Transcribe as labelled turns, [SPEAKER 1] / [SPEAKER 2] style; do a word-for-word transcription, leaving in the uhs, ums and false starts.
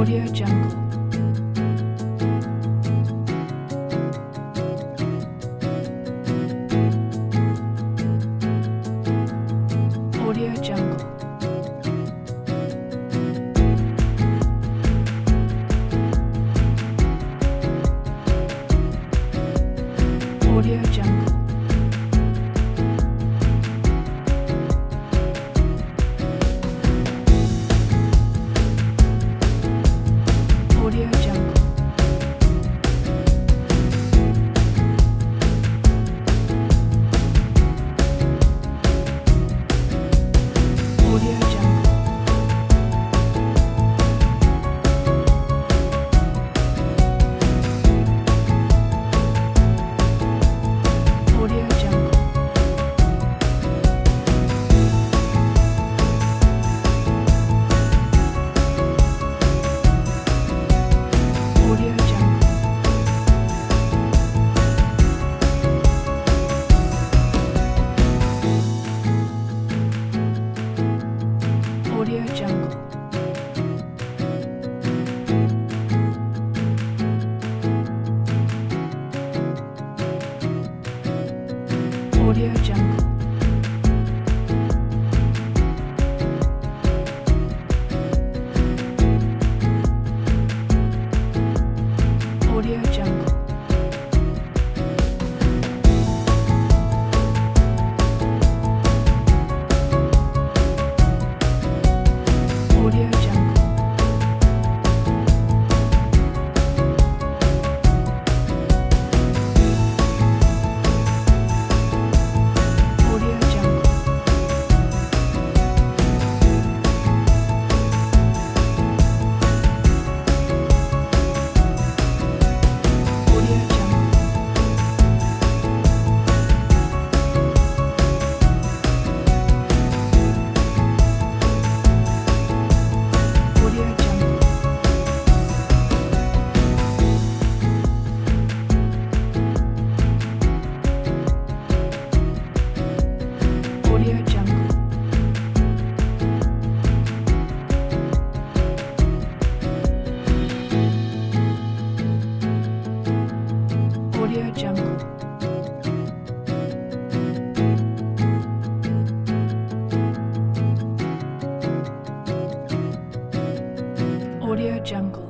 [SPEAKER 1] Audio Jungle. Audio Jungle. Audio Jungle. Audio Jungle. Audio Jungle. Audio Jungle. Audio Jungle. Audio Jungle. Audio Jungle. Audio Jungle. Audio Jungle. Audio Jungle. Audio Jungle. Audio Jungle. Audio Jungle. Audio Jungle. Audio Jungle.